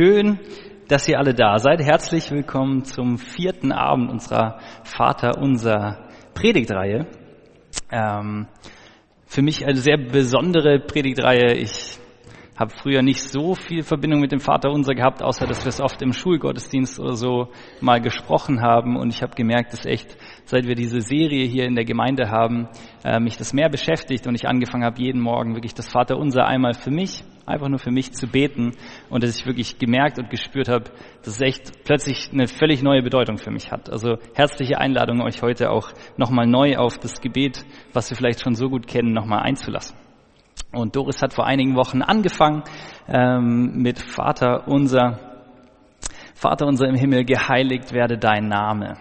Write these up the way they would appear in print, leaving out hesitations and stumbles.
Schön, dass ihr alle da seid. Herzlich willkommen zum 4. Abend unserer Vaterunser Predigtreihe. Für mich eine sehr besondere Predigtreihe. Ich habe früher nicht so viel Verbindung mit dem Vaterunser gehabt, außer dass wir es oft im Schulgottesdienst oder so mal gesprochen haben. Und ich habe gemerkt, dass echt, seit wir diese Serie hier in der Gemeinde haben, mich das mehr beschäftigt und ich angefangen habe, jeden Morgen wirklich das Vaterunser einmal für mich, einfach nur für mich zu beten und dass ich wirklich gemerkt und gespürt habe, dass es echt plötzlich eine völlig neue Bedeutung für mich hat. Also herzliche Einladung, euch heute auch nochmal neu auf das Gebet, was wir vielleicht schon so gut kennen, nochmal einzulassen. Und Doris hat vor einigen Wochen angefangen mit Vater unser im Himmel, geheiligt werde dein Name.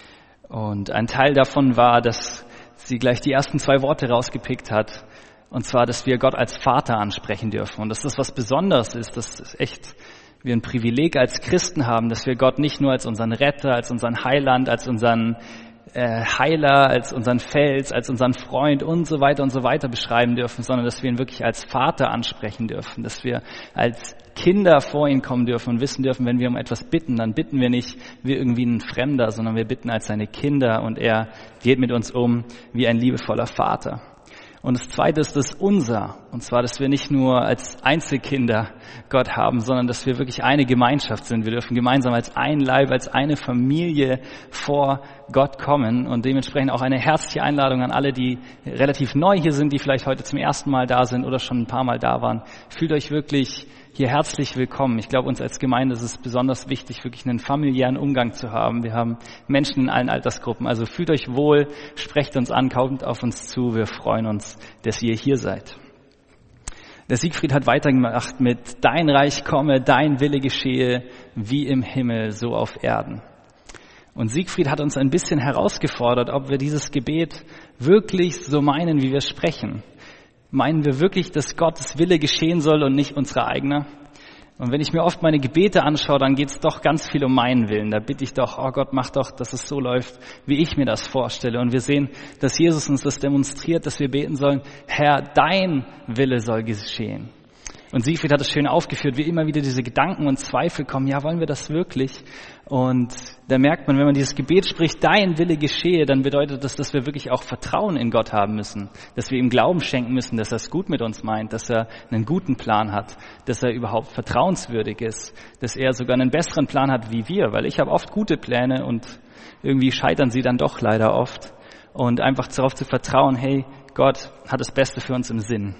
Und ein Teil davon war, dass sie gleich die ersten 2 Worte rausgepickt hat. Und zwar, dass wir Gott als Vater ansprechen dürfen. Und dass das was Besonderes ist, dass echt wir ein Privileg als Christen haben, dass wir Gott nicht nur als unseren Retter, als unseren Heiland, als unseren Heiler, als unseren Fels, als unseren Freund und so weiter beschreiben dürfen, sondern dass wir ihn wirklich als Vater ansprechen dürfen, dass wir als Kinder vor ihn kommen dürfen und wissen dürfen, wenn wir um etwas bitten, dann bitten wir nicht wie irgendwie ein Fremder, sondern wir bitten als seine Kinder und er geht mit uns um wie ein liebevoller Vater. Und das Zweite ist das Unser. Und zwar, dass wir nicht nur als Einzelkinder Gott haben, sondern dass wir wirklich eine Gemeinschaft sind. Wir dürfen gemeinsam als ein Leib, als eine Familie vor Gott kommen. Und dementsprechend auch eine herzliche Einladung an alle, die relativ neu hier sind, die vielleicht heute zum ersten Mal da sind oder schon ein paar Mal da waren. Fühlt euch wirklich hier herzlich willkommen. Ich glaube, uns als Gemeinde ist es besonders wichtig, wirklich einen familiären Umgang zu haben. Wir haben Menschen in allen Altersgruppen. Also fühlt euch wohl, sprecht uns an, kommt auf uns zu. Wir freuen uns, dass ihr hier seid. Der Siegfried hat weitergemacht mit Dein Reich komme, dein Wille geschehe, wie im Himmel, so auf Erden. Und Siegfried hat uns ein bisschen herausgefordert, ob wir dieses Gebet wirklich so meinen, wie wir sprechen. Meinen wir wirklich, dass Gottes Wille geschehen soll und nicht unsere eigene? Und wenn ich mir oft meine Gebete anschaue, dann geht es doch ganz viel um meinen Willen. Da bitte ich doch, oh Gott, mach doch, dass es so läuft, wie ich mir das vorstelle. Und wir sehen, dass Jesus uns das demonstriert, dass wir beten sollen, Herr, dein Wille soll geschehen. Und Siegfried hat es schön aufgeführt, wie immer wieder diese Gedanken und Zweifel kommen. Ja, wollen wir das wirklich? Und da merkt man, wenn man dieses Gebet spricht, dein Wille geschehe, dann bedeutet das, dass wir wirklich auch Vertrauen in Gott haben müssen. Dass wir ihm Glauben schenken müssen, dass er es gut mit uns meint, dass er einen guten Plan hat, dass er überhaupt vertrauenswürdig ist, dass er sogar einen besseren Plan hat wie wir. Weil ich habe oft gute Pläne und irgendwie scheitern sie dann doch leider oft. Und einfach darauf zu vertrauen, hey, Gott hat das Beste für uns im Sinn.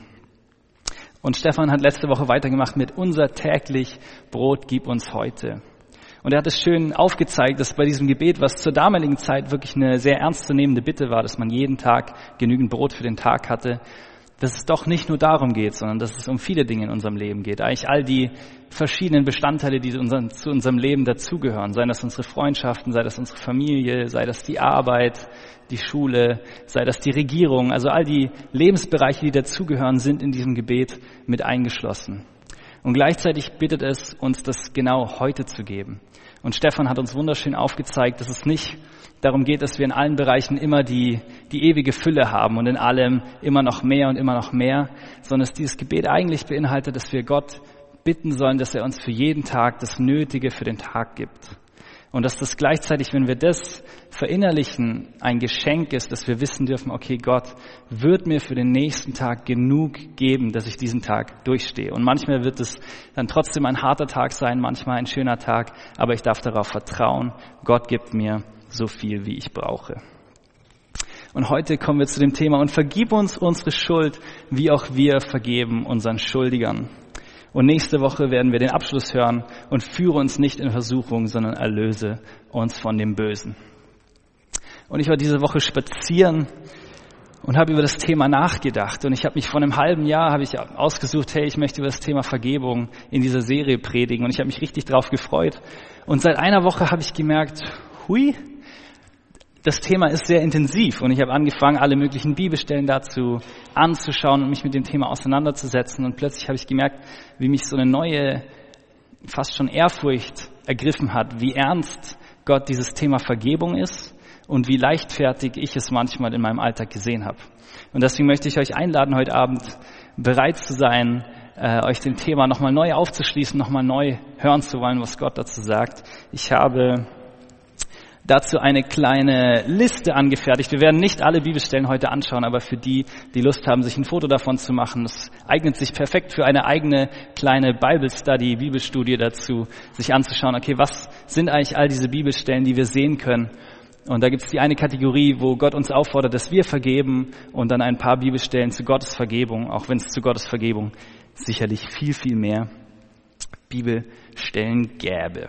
Und Stefan hat letzte Woche weitergemacht mit unser täglich Brot gib uns heute. Und er hat es schön aufgezeigt, dass bei diesem Gebet, was zur damaligen Zeit wirklich eine sehr ernstzunehmende Bitte war, dass man jeden Tag genügend Brot für den Tag hatte, dass es doch nicht nur darum geht, sondern dass es um viele Dinge in unserem Leben geht. Eigentlich all die verschiedenen Bestandteile, die zu unserem Leben dazugehören. Sei das unsere Freundschaften, sei das unsere Familie, sei das die Arbeit, die Schule, sei das die Regierung. Also all die Lebensbereiche, die dazugehören, sind in diesem Gebet mit eingeschlossen. Und gleichzeitig bittet es uns, das genau heute zu geben. Und Stefan hat uns wunderschön aufgezeigt, dass es nicht darum geht, dass wir in allen Bereichen immer die ewige Fülle haben und in allem immer noch mehr und immer noch mehr, sondern dass dieses Gebet eigentlich beinhaltet, dass wir Gott bitten sollen, dass er uns für jeden Tag das Nötige für den Tag gibt. Und dass das gleichzeitig, wenn wir das verinnerlichen, ein Geschenk ist, dass wir wissen dürfen, okay, Gott wird mir für den nächsten Tag genug geben, dass ich diesen Tag durchstehe. Und manchmal wird es dann trotzdem ein harter Tag sein, manchmal ein schöner Tag, aber ich darf darauf vertrauen, Gott gibt mir so viel, wie ich brauche. Und heute kommen wir zu dem Thema, und vergib uns unsere Schuld, wie auch wir vergeben unseren Schuldigern. Und nächste Woche werden wir den Abschluss hören, und führe uns nicht in Versuchung, sondern erlöse uns von dem Bösen. Und ich war diese Woche spazieren und habe über das Thema nachgedacht. Und ich habe mich vor einem halben Jahr ausgesucht, hey, ich möchte über das Thema Vergebung in dieser Serie predigen. Und ich habe mich richtig drauf gefreut. Und seit einer Woche habe ich gemerkt, hui, das Thema ist sehr intensiv. Und ich habe angefangen, alle möglichen Bibelstellen dazu anzuschauen und mich mit dem Thema auseinanderzusetzen. Und plötzlich habe ich gemerkt, wie mich so eine neue, fast schon Ehrfurcht ergriffen hat, wie ernst Gott dieses Thema Vergebung ist und wie leichtfertig ich es manchmal in meinem Alltag gesehen habe. Und deswegen möchte ich euch einladen, heute Abend bereit zu sein, euch dem Thema nochmal neu aufzuschließen, nochmal neu hören zu wollen, was Gott dazu sagt. Ich habe dazu eine kleine Liste angefertigt. Wir werden nicht alle Bibelstellen heute anschauen, aber für die, die Lust haben, sich ein Foto davon zu machen, das eignet sich perfekt für eine eigene kleine Bible Study, Bibelstudie dazu, sich anzuschauen, okay, was sind eigentlich all diese Bibelstellen, die wir sehen können? Und da gibt es die eine Kategorie, wo Gott uns auffordert, dass wir vergeben, und dann ein paar Bibelstellen zu Gottes Vergebung, auch wenn es zu Gottes Vergebung sicherlich viel, viel mehr Bibelstellen gäbe.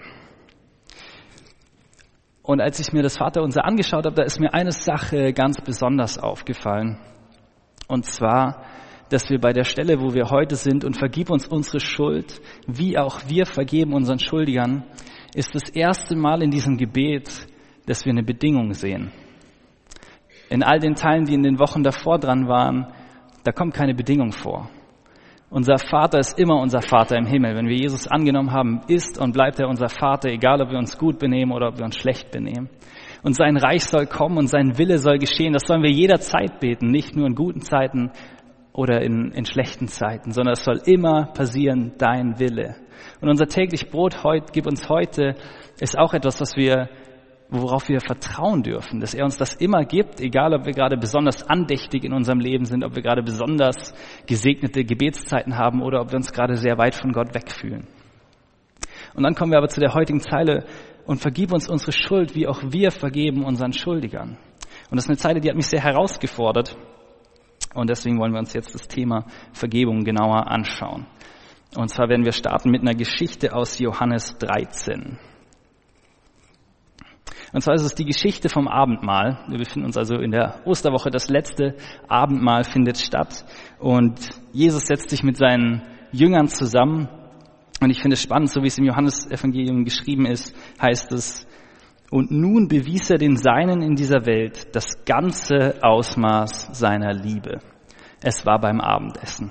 Und als ich mir das Vaterunser angeschaut habe, da ist mir eine Sache ganz besonders aufgefallen. Und zwar, dass wir bei der Stelle, wo wir heute sind, und vergib uns unsere Schuld, wie auch wir vergeben unseren Schuldigern, ist das erste Mal in diesem Gebet, dass wir eine Bedingung sehen. In all den Teilen, die in den Wochen davor dran waren, da kommt keine Bedingung vor. Unser Vater ist immer unser Vater im Himmel. Wenn wir Jesus angenommen haben, ist und bleibt er unser Vater, egal ob wir uns gut benehmen oder ob wir uns schlecht benehmen. Und sein Reich soll kommen und sein Wille soll geschehen. Das sollen wir jederzeit beten, nicht nur in guten Zeiten oder in schlechten Zeiten, sondern es soll immer passieren, dein Wille. Und unser täglich Brot gib uns heute, ist auch etwas, worauf wir vertrauen dürfen, dass er uns das immer gibt, egal ob wir gerade besonders andächtig in unserem Leben sind, ob wir gerade besonders gesegnete Gebetszeiten haben oder ob wir uns gerade sehr weit von Gott wegfühlen. Und dann kommen wir aber zu der heutigen Zeile: und vergib uns unsere Schuld, wie auch wir vergeben unseren Schuldigern. Und das ist eine Zeile, die hat mich sehr herausgefordert, und deswegen wollen wir uns jetzt das Thema Vergebung genauer anschauen. Und zwar werden wir starten mit einer Geschichte aus Johannes 13. Und zwar ist es die Geschichte vom Abendmahl. Wir befinden uns also in der Osterwoche. Das letzte Abendmahl findet statt. Und Jesus setzt sich mit seinen Jüngern zusammen. Und ich finde es spannend, so wie es im Johannesevangelium geschrieben ist, heißt es: und nun bewies er den Seinen in dieser Welt das ganze Ausmaß seiner Liebe. Es war beim Abendessen.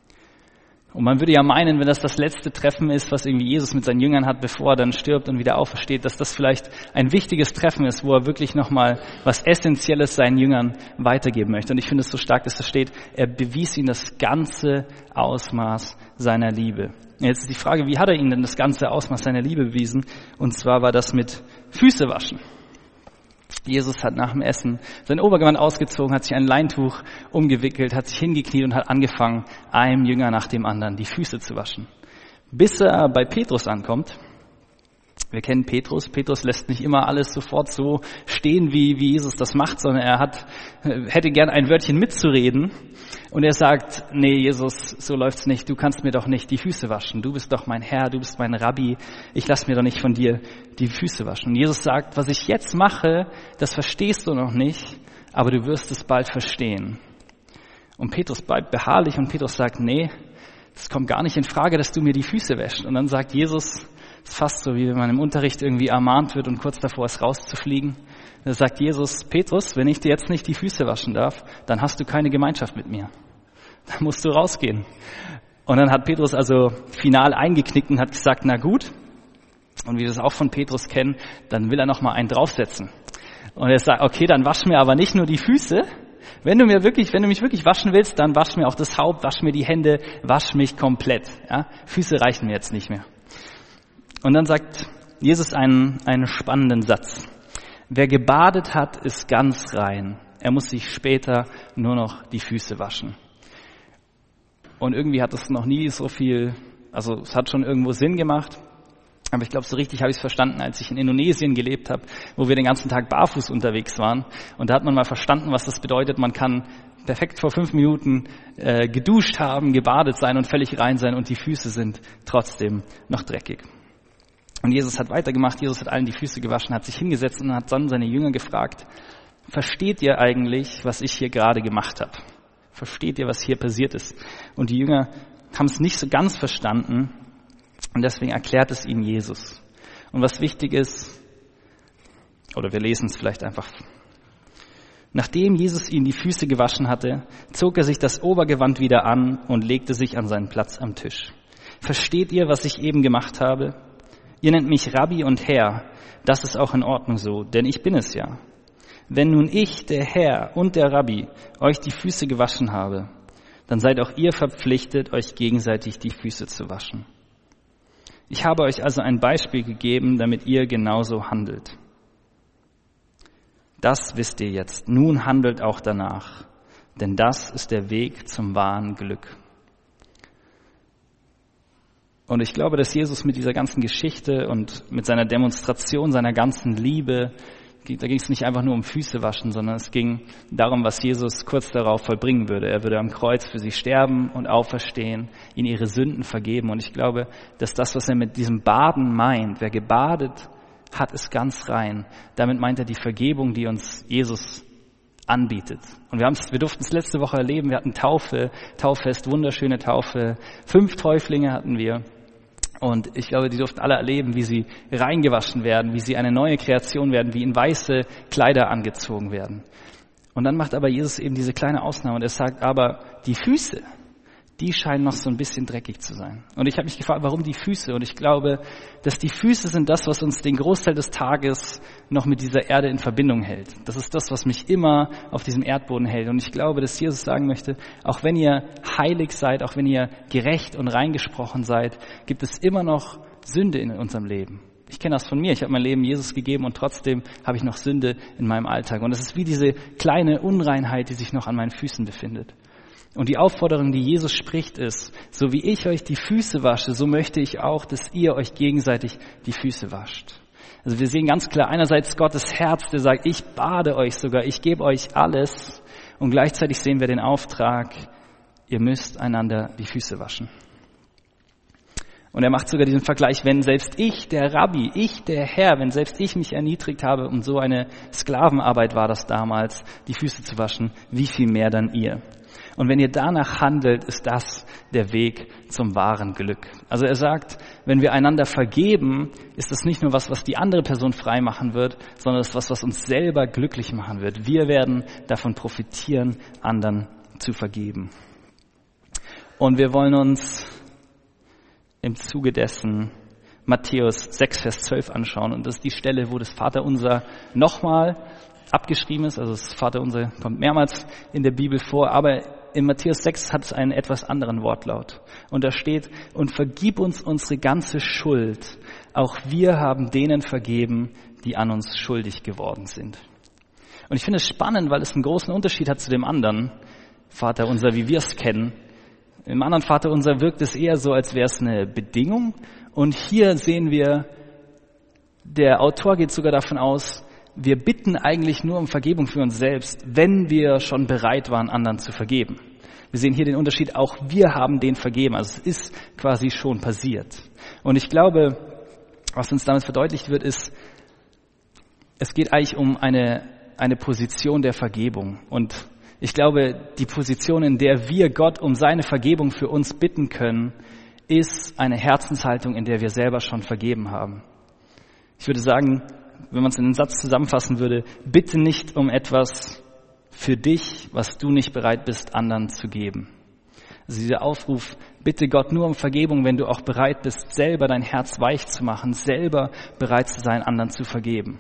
Und man würde ja meinen, wenn das letzte Treffen ist, was irgendwie Jesus mit seinen Jüngern hat, bevor er dann stirbt und wieder aufersteht, dass das vielleicht ein wichtiges Treffen ist, wo er wirklich nochmal was Essentielles seinen Jüngern weitergeben möchte. Und ich finde es so stark, dass da steht, er bewies ihnen das ganze Ausmaß seiner Liebe. Jetzt ist die Frage, wie hat er ihnen denn das ganze Ausmaß seiner Liebe bewiesen? Und zwar war das mit Füße waschen. Jesus hat nach dem Essen sein Obergewand ausgezogen, hat sich ein Leintuch umgewickelt, hat sich hingekniet und hat angefangen, einem Jünger nach dem anderen die Füße zu waschen. Bis er bei Petrus ankommt. Wir kennen Petrus. Petrus lässt nicht immer alles sofort so stehen, wie Jesus das macht, sondern er hätte gern ein Wörtchen mitzureden. Und er sagt: nee, Jesus, so läuft's nicht. Du kannst mir doch nicht die Füße waschen. Du bist doch mein Herr, du bist mein Rabbi. Ich lass mir doch nicht von dir die Füße waschen. Und Jesus sagt: was ich jetzt mache, das verstehst du noch nicht, aber du wirst es bald verstehen. Und Petrus bleibt beharrlich und Petrus sagt: nee, es kommt gar nicht in Frage, dass du mir die Füße wäschst. Und dann sagt Jesus, es ist fast so, wie wenn man im Unterricht irgendwie ermahnt wird und kurz davor ist, rauszufliegen. Da sagt Jesus: Petrus, wenn ich dir jetzt nicht die Füße waschen darf, dann hast du keine Gemeinschaft mit mir. Dann musst du rausgehen. Und dann hat Petrus also final eingeknickt und hat gesagt: na gut. Und wie wir das auch von Petrus kennen, dann will er noch mal einen draufsetzen. Und er sagt: okay, dann wasch mir aber nicht nur die Füße. Wenn du mich wirklich waschen willst, dann wasch mir auch das Haupt, wasch mir die Hände, wasch mich komplett. Ja? Füße reichen mir jetzt nicht mehr. Und dann sagt Jesus einen spannenden Satz: wer gebadet hat, ist ganz rein. Er muss sich später nur noch die Füße waschen. Und irgendwie hat es noch nie so viel, also es hat schon irgendwo Sinn gemacht. Aber ich glaube, so richtig habe ich es verstanden, als ich in Indonesien gelebt habe, wo wir den ganzen Tag barfuß unterwegs waren. Und da hat man mal verstanden, was das bedeutet. Man kann perfekt vor 5 Minuten geduscht haben, gebadet sein und völlig rein sein und die Füße sind trotzdem noch dreckig. Und Jesus hat weitergemacht, Jesus hat allen die Füße gewaschen, hat sich hingesetzt und hat dann seine Jünger gefragt: versteht ihr eigentlich, was ich hier gerade gemacht habe? Versteht ihr, was hier passiert ist? Und die Jünger haben es nicht so ganz verstanden und deswegen erklärt es ihnen Jesus. Und was wichtig ist, oder wir lesen es vielleicht einfach: nachdem Jesus ihnen die Füße gewaschen hatte, zog er sich das Obergewand wieder an und legte sich an seinen Platz am Tisch. Versteht ihr, was ich eben gemacht habe? Ihr nennt mich Rabbi und Herr, das ist auch in Ordnung so, denn ich bin es ja. Wenn nun ich, der Herr und der Rabbi, euch die Füße gewaschen habe, dann seid auch ihr verpflichtet, euch gegenseitig die Füße zu waschen. Ich habe euch also ein Beispiel gegeben, damit ihr genauso handelt. Das wisst ihr jetzt. Nun handelt auch danach, denn das ist der Weg zum wahren Glück. Und ich glaube, dass Jesus mit dieser ganzen Geschichte und mit seiner Demonstration seiner ganzen Liebe, da ging es nicht einfach nur um Füße waschen, sondern es ging darum, was Jesus kurz darauf vollbringen würde. Er würde am Kreuz für sie sterben und auferstehen, ihnen ihre Sünden vergeben. Und ich glaube, dass das, was er mit diesem Baden meint, wer gebadet hat, ist ganz rein. Damit meint er die Vergebung, die uns Jesus anbietet. Und wir durften es letzte Woche erleben. Wir hatten Tauffest, wunderschöne Taufe. 5 Täuflinge hatten wir. Und ich glaube, die durften alle erleben, wie sie reingewaschen werden, wie sie eine neue Kreation werden, wie in weiße Kleider angezogen werden. Und dann macht aber Jesus eben diese kleine Ausnahme und er sagt, aber die Füße, die scheinen noch so ein bisschen dreckig zu sein. Und ich habe mich gefragt, warum die Füße? Und ich glaube, dass die Füße sind das, was uns den Großteil des Tages noch mit dieser Erde in Verbindung hält. Das ist das, was mich immer auf diesem Erdboden hält. Und ich glaube, dass Jesus sagen möchte, auch wenn ihr heilig seid, auch wenn ihr gerecht und reingesprochen seid, gibt es immer noch Sünde in unserem Leben. Ich kenne das von mir. Ich habe mein Leben Jesus gegeben und trotzdem habe ich noch Sünde in meinem Alltag. Und es ist wie diese kleine Unreinheit, die sich noch an meinen Füßen befindet. Und die Aufforderung, die Jesus spricht, ist, so wie ich euch die Füße wasche, so möchte ich auch, dass ihr euch gegenseitig die Füße wascht. Also wir sehen ganz klar einerseits Gottes Herz, der sagt, ich bade euch sogar, ich gebe euch alles. Und gleichzeitig sehen wir den Auftrag, ihr müsst einander die Füße waschen. Und er macht sogar diesen Vergleich, wenn selbst ich, der Rabbi, ich, der Herr, wenn selbst ich mich erniedrigt habe, und so eine Sklavenarbeit war das damals, die Füße zu waschen, wie viel mehr dann ihr? Und wenn ihr danach handelt, ist das der Weg zum wahren Glück. Also er sagt, wenn wir einander vergeben, ist das nicht nur was die andere Person frei machen wird, sondern es ist was uns selber glücklich machen wird. Wir werden davon profitieren, anderen zu vergeben. Und wir wollen uns im Zuge dessen Matthäus 6, Vers 12 anschauen. Und das ist die Stelle, wo das Vaterunser nochmal abgeschrieben ist. Also das Vaterunser kommt mehrmals in der Bibel vor, aber in Matthäus 6 hat es einen etwas anderen Wortlaut. Und da steht, und vergib uns unsere ganze Schuld. Auch wir haben denen vergeben, die an uns schuldig geworden sind. Und ich finde es spannend, weil es einen großen Unterschied hat zu dem anderen Vaterunser, wie wir es kennen. Im anderen Vaterunser wirkt es eher so, als wäre es eine Bedingung. Und hier sehen wir, der Autor geht sogar davon aus, wir bitten eigentlich nur um Vergebung für uns selbst, wenn wir schon bereit waren, anderen zu vergeben. Wir sehen hier den Unterschied, auch wir haben den vergeben. Also es ist quasi schon passiert. Und ich glaube, was uns damit verdeutlicht wird, ist, es geht eigentlich um eine Position der Vergebung. Und ich glaube, die Position, in der wir Gott um seine Vergebung für uns bitten können, ist eine Herzenshaltung, in der wir selber schon vergeben haben. Ich würde sagen, wenn man es in einen Satz zusammenfassen würde, bitte nicht um etwas für dich, was du nicht bereit bist, anderen zu geben. Also dieser Aufruf, bitte Gott nur um Vergebung, wenn du auch bereit bist, selber dein Herz weich zu machen, selber bereit zu sein, anderen zu vergeben.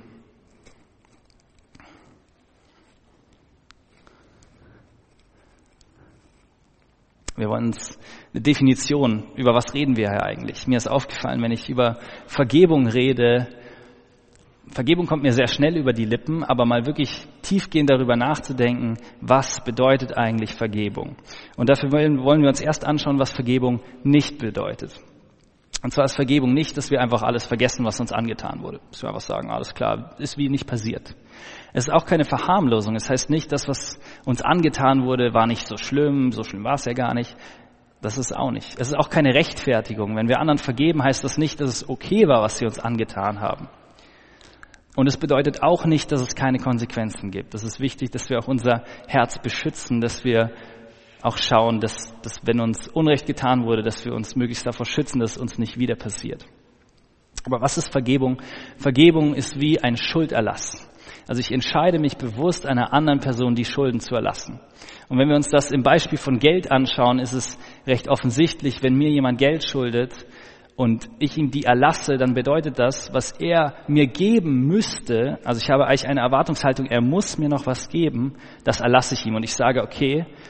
Wir wollen uns eine Definition, über was reden wir hier eigentlich? Mir ist aufgefallen, wenn ich über Vergebung rede, Vergebung kommt mir sehr schnell über die Lippen, aber mal wirklich tiefgehend darüber nachzudenken, was bedeutet eigentlich Vergebung? Und dafür wollen wir uns erst anschauen, was Vergebung nicht bedeutet. Und zwar ist Vergebung nicht, dass wir einfach alles vergessen, was uns angetan wurde. Dass wir einfach sagen, alles klar, ist wie nicht passiert. Es ist auch keine Verharmlosung. Es heißt nicht, das, was uns angetan wurde, war nicht so schlimm war es ja gar nicht. Das ist auch nicht. Es ist auch keine Rechtfertigung. Wenn wir anderen vergeben, heißt das nicht, dass es okay war, was sie uns angetan haben. Und es bedeutet auch nicht, dass es keine Konsequenzen gibt. Es ist wichtig, dass wir auch unser Herz beschützen, dass wir auch schauen, dass wenn uns Unrecht getan wurde, dass wir uns möglichst davor schützen, dass es uns nicht wieder passiert. Aber was ist Vergebung? Vergebung ist wie ein Schulderlass. Also ich entscheide mich bewusst, einer anderen Person die Schulden zu erlassen. Und wenn wir uns das im Beispiel von Geld anschauen, ist es recht offensichtlich, wenn mir jemand Geld schuldet, und ich ihm die erlasse, dann bedeutet das, was er mir geben müsste, also ich habe eigentlich eine Erwartungshaltung, er muss mir noch was geben, das erlasse ich ihm. Und ich sage, okay,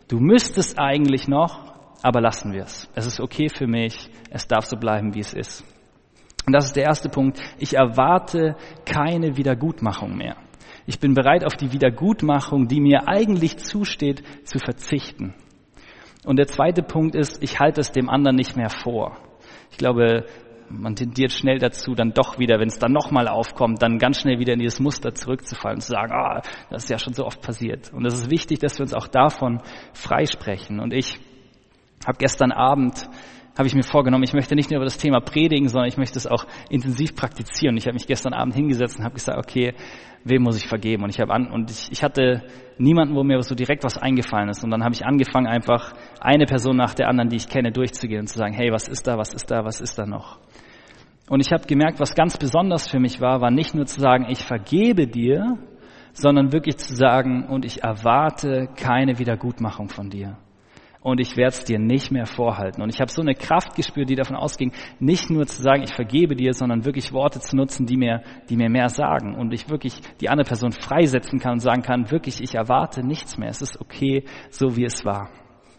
Du müsstest eigentlich noch, aber lassen wir es. Es ist okay für mich, es darf so bleiben, wie es ist. Und das ist der erste Punkt. Ich erwarte keine Wiedergutmachung mehr. Ich bin bereit, auf die Wiedergutmachung, die mir eigentlich zusteht, zu verzichten. Und der zweite Punkt ist, ich halte es dem anderen nicht mehr vor. Ich glaube, man tendiert schnell dazu, dann doch wieder, wenn es dann nochmal aufkommt, dann ganz schnell wieder in dieses Muster zurückzufallen und zu sagen, das ist ja schon so oft passiert. Und es ist wichtig, dass wir uns auch davon freisprechen. Und ich habe gestern Abend ich mir vorgenommen, ich möchte nicht nur über das Thema predigen, sondern ich möchte es auch intensiv praktizieren. Ich habe mich gestern Abend hingesetzt und habe gesagt, okay, wem muss ich vergeben? Und ich hatte niemanden, wo mir so direkt was eingefallen ist. Und dann habe ich angefangen, einfach eine Person nach der anderen, die ich kenne, durchzugehen und zu sagen, hey, was ist da noch? Und ich habe gemerkt, was ganz besonders für mich war nicht nur zu sagen, ich vergebe dir, sondern wirklich zu sagen, und ich erwarte keine Wiedergutmachung von dir. Und ich werde es dir nicht mehr vorhalten. Und ich habe so eine Kraft gespürt, die davon ausging, nicht nur zu sagen, ich vergebe dir, sondern wirklich Worte zu nutzen, die mir mehr sagen. Und ich wirklich die andere Person freisetzen kann und sagen kann, wirklich, ich erwarte nichts mehr. Es ist okay, so wie es war.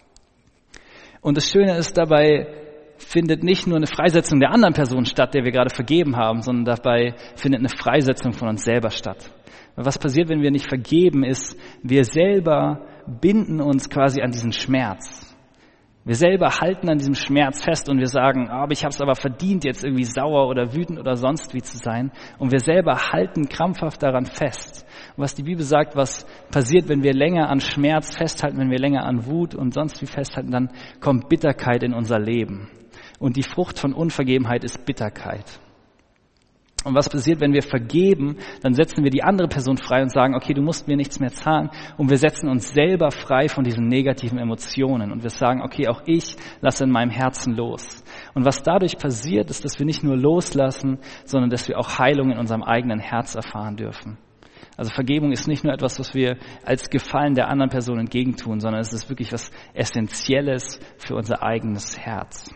Und das Schöne ist, dabei findet nicht nur eine Freisetzung der anderen Person statt, der wir gerade vergeben haben, sondern dabei findet eine Freisetzung von uns selber statt. Was passiert, wenn wir nicht vergeben, ist, wir selber binden uns quasi an diesen Schmerz. Wir selber halten an diesem Schmerz fest und wir sagen, aber ich habe es aber verdient, jetzt irgendwie sauer oder wütend oder sonst wie zu sein. Und wir selber halten krampfhaft daran fest. Und was die Bibel sagt, was passiert, wenn wir länger an Schmerz festhalten, wenn wir länger an Wut und sonst wie festhalten, dann kommt Bitterkeit in unser Leben. Und die Frucht von Unvergebenheit ist Bitterkeit. Und was passiert, wenn wir vergeben, dann setzen wir die andere Person frei und sagen, okay, du musst mir nichts mehr zahlen. Und wir setzen uns selber frei von diesen negativen Emotionen. Und wir sagen, okay, auch ich lasse in meinem Herzen los. Und was dadurch passiert, ist, dass wir nicht nur loslassen, sondern dass wir auch Heilung in unserem eigenen Herz erfahren dürfen. Also Vergebung ist nicht nur etwas, was wir als Gefallen der anderen Person entgegentun, sondern es ist wirklich was Essentielles für unser eigenes Herz.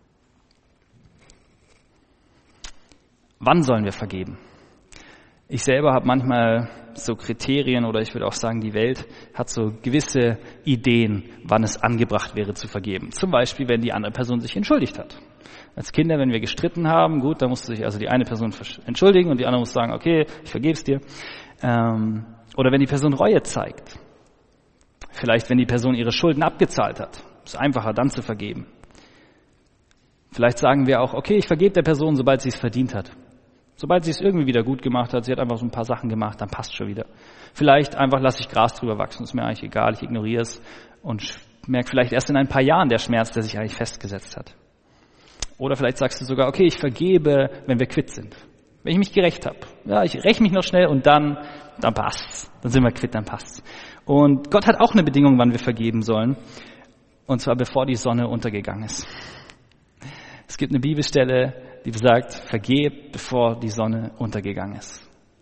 Wann sollen wir vergeben? Ich selber habe manchmal so Kriterien oder ich würde auch sagen, die Welt hat so gewisse Ideen, wann es angebracht wäre zu vergeben. Zum Beispiel, wenn die andere Person sich entschuldigt hat. Als Kinder, wenn wir gestritten haben, gut, da musste sich also die eine Person entschuldigen und die andere muss sagen, okay, ich vergebe es dir. Oder wenn die Person Reue zeigt. Vielleicht, wenn die Person ihre Schulden abgezahlt hat. Ist einfacher, dann zu vergeben. Vielleicht sagen wir auch, okay, ich vergebe der Person, sobald sie es verdient hat. Sobald sie es irgendwie wieder gut gemacht hat, sie hat einfach so ein paar Sachen gemacht, dann passt schon wieder. Vielleicht einfach lasse ich Gras drüber wachsen, ist mir eigentlich egal, ich ignoriere es und merke vielleicht erst in ein paar Jahren der Schmerz, der sich eigentlich festgesetzt hat. Oder vielleicht sagst du sogar, okay, ich vergebe, wenn wir quitt sind. Wenn ich mich gerecht habe. Ja, ich räche mich noch schnell und dann passt's. Dann sind wir quitt, dann passt's. Und Gott hat auch eine Bedingung, wann wir vergeben sollen. Und zwar bevor die Sonne untergegangen ist. Es gibt eine Bibelstelle, die besagt, vergeb, bevor die Sonne untergegangen ist.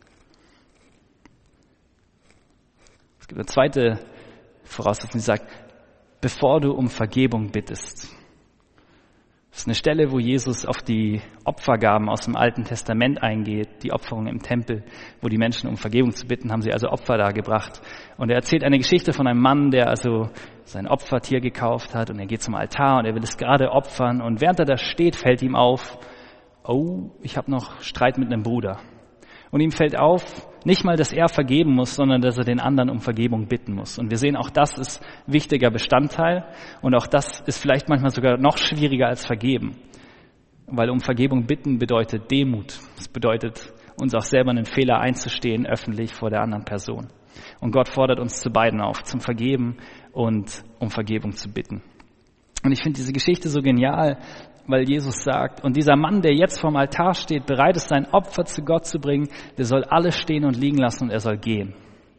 Es gibt eine zweite Voraussetzung, die sagt, bevor du um Vergebung bittest. Das ist eine Stelle, wo Jesus auf die Opfergaben aus dem Alten Testament eingeht, die Opferung im Tempel, wo die Menschen um Vergebung zu bitten, haben sie also Opfer dargebracht. Und er erzählt eine Geschichte von einem Mann, der also sein Opfertier gekauft hat und er geht zum Altar und er will es gerade opfern und während er da steht, fällt ihm auf, oh, ich habe noch Streit mit einem Bruder. Und ihm fällt auf, nicht mal, dass er vergeben muss, sondern dass er den anderen um Vergebung bitten muss. Und wir sehen, auch das ist wichtiger Bestandteil. Und auch das ist vielleicht manchmal sogar noch schwieriger als vergeben. Weil um Vergebung bitten bedeutet Demut. Es bedeutet, uns auch selber einen Fehler einzustehen, öffentlich vor der anderen Person. Und Gott fordert uns zu beiden auf, zum Vergeben und um Vergebung zu bitten. Und ich finde diese Geschichte so genial, weil Jesus sagt, und dieser Mann, der jetzt vorm Altar steht, bereit ist, sein Opfer zu Gott zu bringen, der soll alles stehen und liegen lassen und er soll gehen.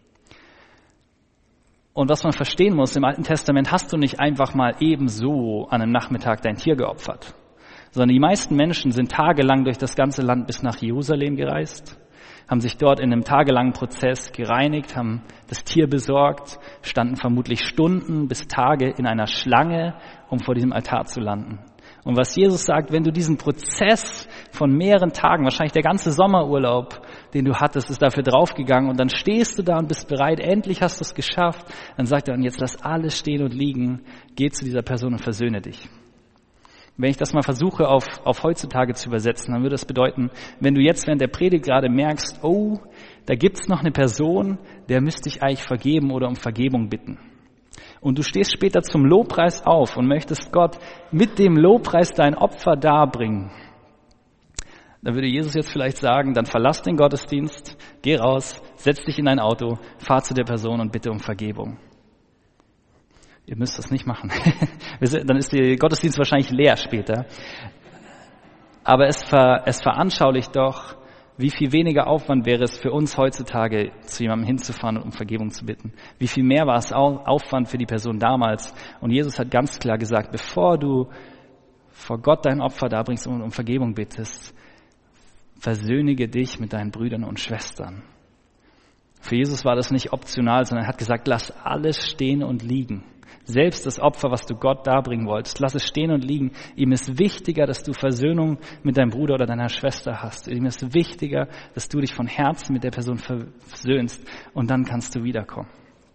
Und was man verstehen muss, im Alten Testament hast du nicht einfach mal ebenso an einem Nachmittag dein Tier geopfert, sondern die meisten Menschen sind tagelang durch das ganze Land bis nach Jerusalem gereist, haben sich dort in einem tagelangen Prozess gereinigt, haben das Tier besorgt, standen vermutlich Stunden bis Tage in einer Schlange, um vor diesem Altar zu landen. Und was Jesus sagt, wenn du diesen Prozess von mehreren Tagen, wahrscheinlich der ganze Sommerurlaub, den du hattest, ist dafür draufgegangen und dann stehst du da und bist bereit, endlich hast du es geschafft. Dann sagt er, und jetzt lass alles stehen und liegen, geh zu dieser Person und versöhne dich. Wenn ich das mal versuche auf heutzutage zu übersetzen, dann würde das bedeuten, wenn du jetzt während der Predigt gerade merkst, oh, da gibt's noch eine Person, der müsste ich eigentlich vergeben oder um Vergebung bitten. Und du stehst später zum Lobpreis auf und möchtest Gott mit dem Lobpreis dein Opfer darbringen. Da würde Jesus jetzt vielleicht sagen, dann verlass den Gottesdienst, geh raus, setz dich in dein Auto, fahr zu der Person und bitte um Vergebung. Ihr müsst das nicht machen. Dann ist der Gottesdienst wahrscheinlich leer später. Aber es veranschaulicht doch, wie viel weniger Aufwand wäre es für uns heutzutage, zu jemandem hinzufahren und um Vergebung zu bitten. Wie viel mehr war es Aufwand für die Person damals. Und Jesus hat ganz klar gesagt, bevor du vor Gott dein Opfer darbringst und um Vergebung bittest, versöhnige dich mit deinen Brüdern und Schwestern. Für Jesus war das nicht optional, sondern er hat gesagt, lass alles stehen und liegen. Selbst das Opfer, was du Gott darbringen wolltest, lass es stehen und liegen. Ihm ist wichtiger, dass du Versöhnung mit deinem Bruder oder deiner Schwester hast. Ihm ist wichtiger, dass du dich von Herzen mit der Person versöhnst und dann kannst du wiederkommen.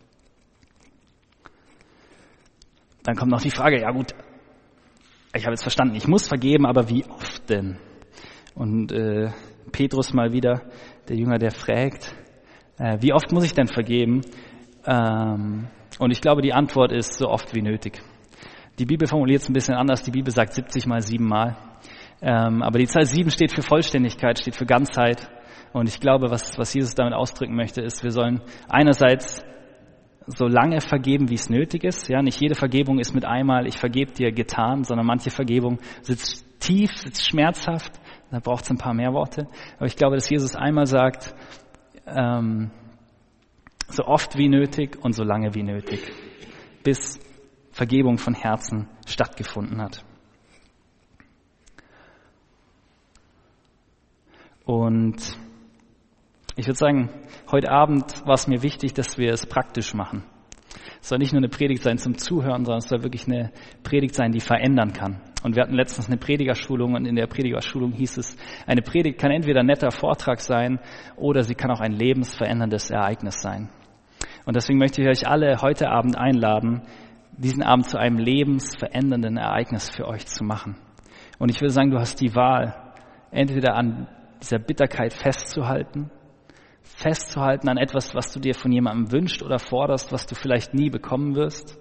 Dann kommt noch die Frage, ja gut, ich habe jetzt verstanden, ich muss vergeben, aber wie oft denn? Und Petrus mal wieder, der Jünger, der fragt, wie oft muss ich denn vergeben? Und ich glaube, die Antwort ist so oft wie nötig. Die Bibel formuliert es ein bisschen anders. Die Bibel sagt 70 mal 7 Mal. Aber die Zahl 7 steht für Vollständigkeit, steht für Ganzheit. Und ich glaube, was Jesus damit ausdrücken möchte, ist, wir sollen einerseits so lange vergeben, wie es nötig ist. Ja, nicht jede Vergebung ist mit einmal, ich vergebe dir, getan, sondern manche Vergebung sitzt tief, sitzt schmerzhaft. Da braucht es ein paar mehr Worte. Aber ich glaube, dass Jesus einmal sagt, so oft wie nötig und so lange wie nötig, bis Vergebung von Herzen stattgefunden hat. Und ich würde sagen, heute Abend war es mir wichtig, dass wir es praktisch machen. Es soll nicht nur eine Predigt sein zum Zuhören, sondern es soll wirklich eine Predigt sein, die verändern kann. Und wir hatten letztens eine Predigerschulung und in der Predigerschulung hieß es, eine Predigt kann entweder ein netter Vortrag sein oder sie kann auch ein lebensveränderndes Ereignis sein. Und deswegen möchte ich euch alle heute Abend einladen, diesen Abend zu einem lebensverändernden Ereignis für euch zu machen. Und ich würde sagen, du hast die Wahl, entweder an dieser Bitterkeit festzuhalten an etwas, was du dir von jemandem wünschst oder forderst, was du vielleicht nie bekommen wirst.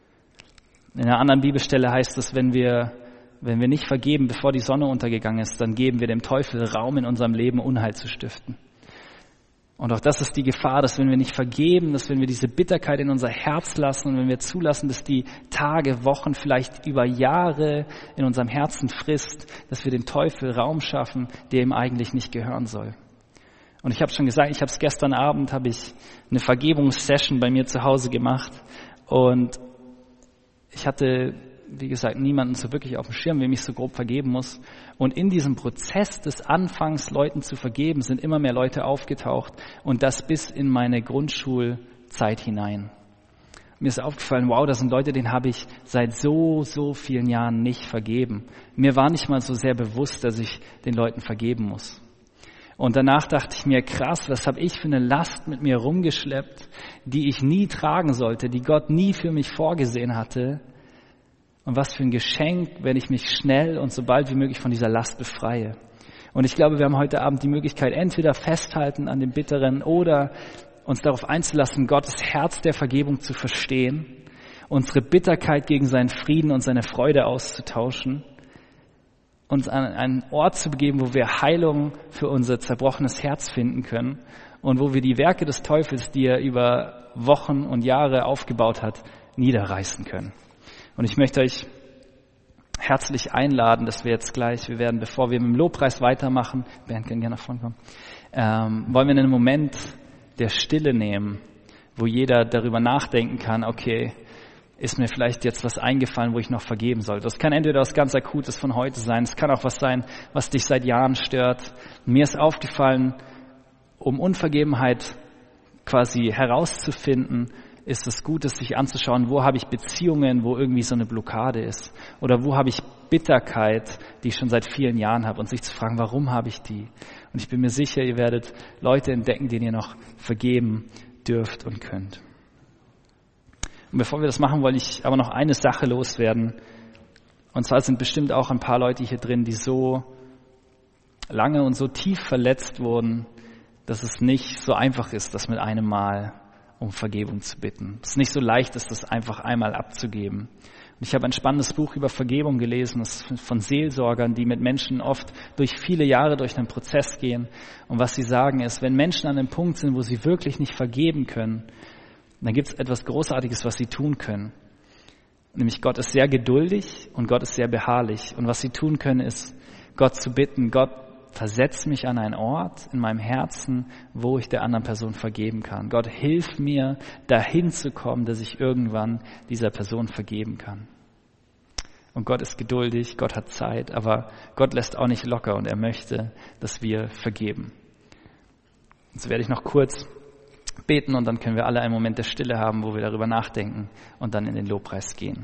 In einer anderen Bibelstelle heißt es, wenn wir nicht vergeben, bevor die Sonne untergegangen ist, dann geben wir dem Teufel Raum in unserem Leben, Unheil zu stiften. Und auch das ist die Gefahr, dass wenn wir nicht vergeben, dass wenn wir diese Bitterkeit in unser Herz lassen und wenn wir zulassen, dass die Tage, Wochen, vielleicht über Jahre in unserem Herzen frisst, dass wir dem Teufel Raum schaffen, der ihm eigentlich nicht gehören soll. Und ich habe schon gesagt, gestern Abend habe ich eine Vergebungssession bei mir zu Hause gemacht und ich hatte, wie gesagt, niemanden so wirklich auf dem Schirm, wem ich so grob vergeben muss. Und in diesem Prozess des Anfangs, Leuten zu vergeben, sind immer mehr Leute aufgetaucht und das bis in meine Grundschulzeit hinein. Mir ist aufgefallen, wow, das sind Leute, denen habe ich seit so vielen Jahren nicht vergeben. Mir war nicht mal so sehr bewusst, dass ich den Leuten vergeben muss. Und danach dachte ich mir, krass, was habe ich für eine Last mit mir rumgeschleppt, die ich nie tragen sollte, die Gott nie für mich vorgesehen hatte. Und was für ein Geschenk, wenn ich mich schnell und so bald wie möglich von dieser Last befreie. Und ich glaube, wir haben heute Abend die Möglichkeit, entweder festhalten an dem Bitteren oder uns darauf einzulassen, Gottes Herz der Vergebung zu verstehen, unsere Bitterkeit gegen seinen Frieden und seine Freude auszutauschen, uns an einen Ort zu begeben, wo wir Heilung für unser zerbrochenes Herz finden können und wo wir die Werke des Teufels, die er über Wochen und Jahre aufgebaut hat, niederreißen können. Und ich möchte euch herzlich einladen, dass wir jetzt gleich, bevor wir mit dem Lobpreis weitermachen, Bernd kann gerne nach vorne kommen, wollen wir einen Moment der Stille nehmen, wo jeder darüber nachdenken kann, okay, ist mir vielleicht jetzt was eingefallen, wo ich noch vergeben sollte. Das kann entweder was ganz Akutes von heute sein, es kann auch was sein, was dich seit Jahren stört. Mir ist aufgefallen, um Unvergebenheit quasi herauszufinden, ist es gut, sich anzuschauen, wo habe ich Beziehungen, wo irgendwie so eine Blockade ist. Oder wo habe ich Bitterkeit, die ich schon seit vielen Jahren habe. Und sich zu fragen, warum habe ich die? Und ich bin mir sicher, ihr werdet Leute entdecken, denen ihr noch vergeben dürft und könnt. Und bevor wir das machen, wollte ich aber noch eine Sache loswerden. Und zwar sind bestimmt auch ein paar Leute hier drin, die so lange und so tief verletzt wurden, dass es nicht so einfach ist, das mit einem Mal um Vergebung zu bitten. Es ist nicht so leicht ist, das einfach einmal abzugeben. Und ich habe ein spannendes Buch über Vergebung gelesen, das ist von Seelsorgern, die mit Menschen oft durch viele Jahre durch einen Prozess gehen. Und was sie sagen ist, wenn Menschen an einem Punkt sind, wo sie wirklich nicht vergeben können, dann gibt es etwas Großartiges, was sie tun können. Nämlich Gott ist sehr geduldig und Gott ist sehr beharrlich. Und was sie tun können, ist Gott zu bitten, Gott, versetz mich an einen Ort in meinem Herzen, wo ich der anderen Person vergeben kann. Gott, hilf mir, dahin zu kommen, dass ich irgendwann dieser Person vergeben kann. Und Gott ist geduldig, Gott hat Zeit, aber Gott lässt auch nicht locker und er möchte, dass wir vergeben. Jetzt werde ich noch kurz beten und dann können wir alle einen Moment der Stille haben, wo wir darüber nachdenken und dann in den Lobpreis gehen.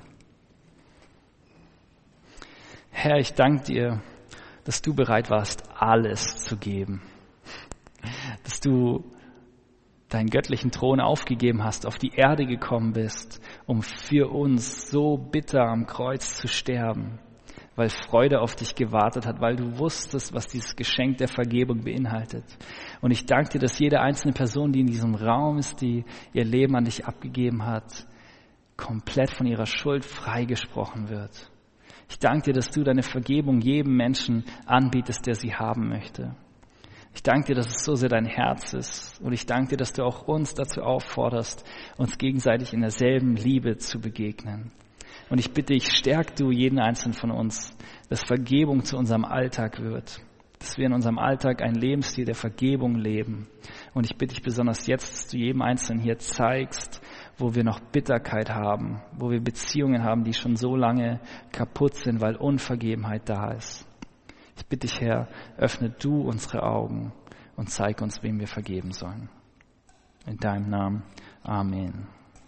Herr, ich danke dir, dass du bereit warst, alles zu geben. Dass du deinen göttlichen Thron aufgegeben hast, auf die Erde gekommen bist, um für uns so bitter am Kreuz zu sterben, weil Freude auf dich gewartet hat, weil du wusstest, was dieses Geschenk der Vergebung beinhaltet. Und ich danke dir, dass jede einzelne Person, die in diesem Raum ist, die ihr Leben an dich abgegeben hat, komplett von ihrer Schuld freigesprochen wird. Ich danke dir, dass du deine Vergebung jedem Menschen anbietest, der sie haben möchte. Ich danke dir, dass es so sehr dein Herz ist. Und ich danke dir, dass du auch uns dazu aufforderst, uns gegenseitig in derselben Liebe zu begegnen. Und ich bitte dich, stärk du jeden Einzelnen von uns, dass Vergebung zu unserem Alltag wird. Dass wir in unserem Alltag einen Lebensstil der Vergebung leben. Und ich bitte dich besonders jetzt, dass du jedem Einzelnen hier zeigst, wo wir noch Bitterkeit haben, wo wir Beziehungen haben, die schon so lange kaputt sind, weil Unvergebenheit da ist. Ich bitte dich, Herr, öffne du unsere Augen und zeig uns, wem wir vergeben sollen. In deinem Namen. Amen.